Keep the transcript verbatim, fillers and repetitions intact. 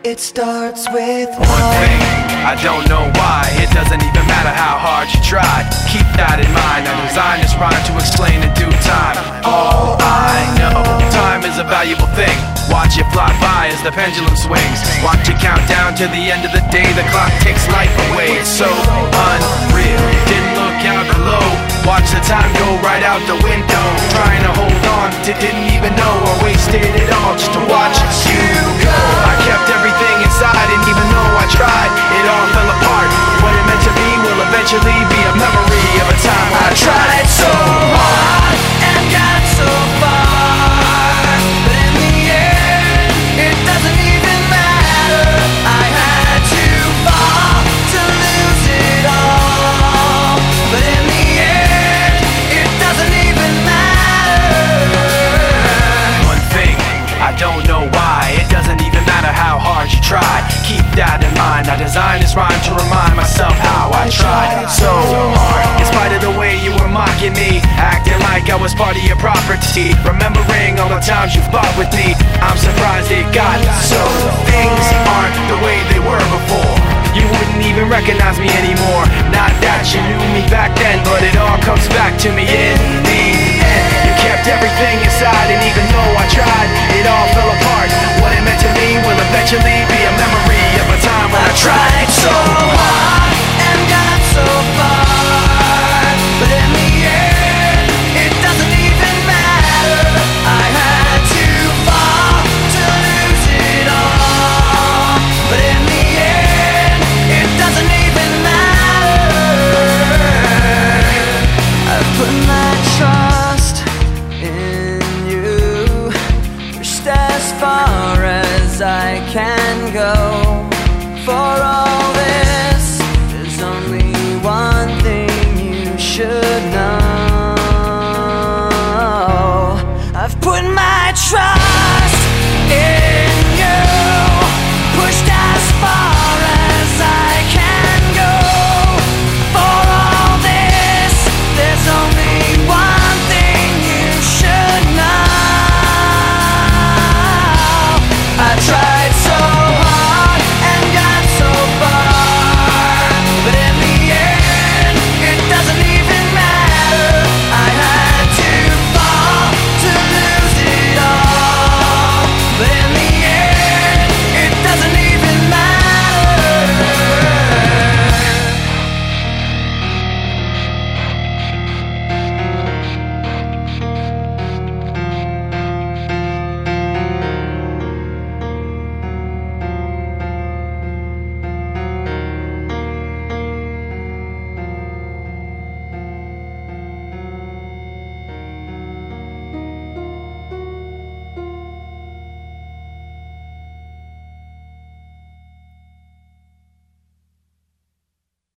It starts with one thing, I don't know why. It doesn't even matter how hard you try. Keep that in mind. I designed this rhyme to explain in due time. All I know, time is a valuable thing. Watch it fly by as the pendulum swings. Watch it count down to the end of the day. The clock takes life away. It's so unreal. Didn't look out below. Watch the time go right out the window. Trying to hold on to didn't even know I wasted it all just to watch you go. I kept everything inside, and even though I tried, it all fell apart. What it meant to be will eventually be a memory of a time I tried so hard and got so far, but in the end, it doesn't even matter. I had to fall to lose it all, but in the end, it doesn't even matter. One thing, I don't know why. It doesn't even matter how hard you try. Keep that in mind. I designed this rhyme to remind myself how I tried so hard. In spite of the way you were mocking me, acting like I was part of your property, remembering all the times you fought with me, I'm surprised it got so. Things aren't the way they were before. You wouldn't even recognize me anymore. Not that you knew me back then, but it all comes back to me in the end. You kept everything inside, and even though I tried, it all fell apart. What it meant to me will eventually be a memory of a time when I tried so hard and got so far, but in the end, it doesn't even matter. I had to fall to lose it all, but in the end, it doesn't even matter. I've put my trust in you, pushed as far as I can go.